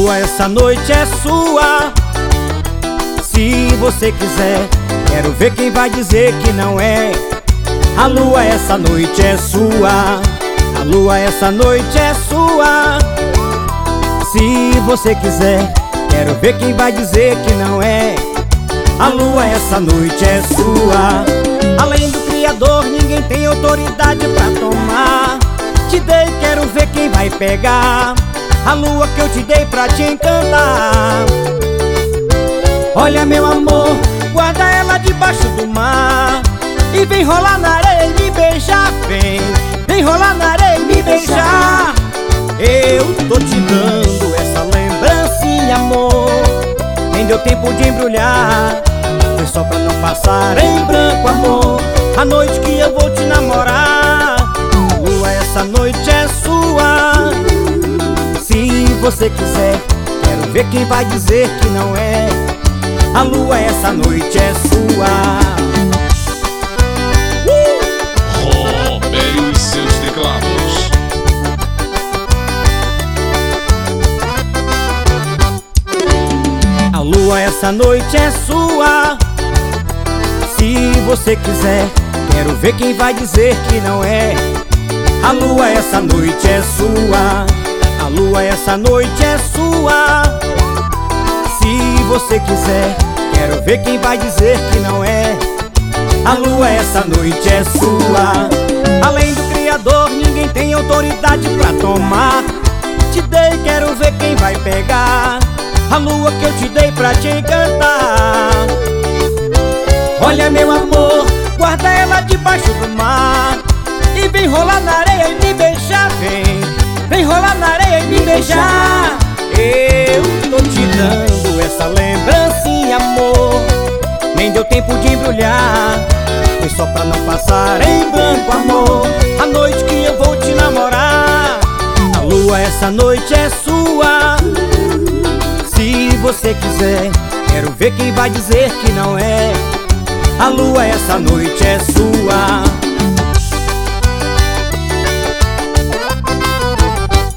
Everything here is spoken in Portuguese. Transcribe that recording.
lua essa noite é sua. Se você quiser, quero ver quem vai dizer que não é. A lua essa noite é sua. A lua essa noite é sua. Se você quiser, quero ver quem vai dizer que não é. A lua essa noite é sua. Além do Criador, ninguém tem autoridade pra tomar. Te dei, quero ver quem vai pegar a lua que eu te dei pra te encantar. Olha meu amor, guarda ela debaixo do mar e vem rolar na areia e me beijar. Vem rolar na areia e me beijar. Eu tô te dando essa lembrancinha, amor. Nem deu tempo de embrulhar, foi só pra não passar em branco, amor. A noite que eu vou te namorar. A lua essa noite é sua. Se você quiser, quero ver quem vai dizer que não é. A lua essa noite é sua. Robério e seus teclados. A lua essa noite é sua. Se você quiser, quero ver quem vai dizer que não é. A lua essa noite é sua. A lua essa noite é sua. Se você quiser, quero ver quem vai dizer que não é. A lua essa noite é sua. Além do Criador, ninguém tem autoridade pra tomar. Te dei, quero ver quem vai pegar a lua que eu te dei pra te encantar. Olha meu amor, guarda ela debaixo do mar e vem rolar na areia e me beijar. Vem rolar na areia e me beijar. Eu tô te dando essa lembrancinha, amor. Nem deu tempo de embrulhar, foi só pra não passar em branco, amor. A noite que eu vou te namorar. A lua essa noite é sua. Se você quiser, quero ver quem vai dizer que não é. A lua essa noite é sua.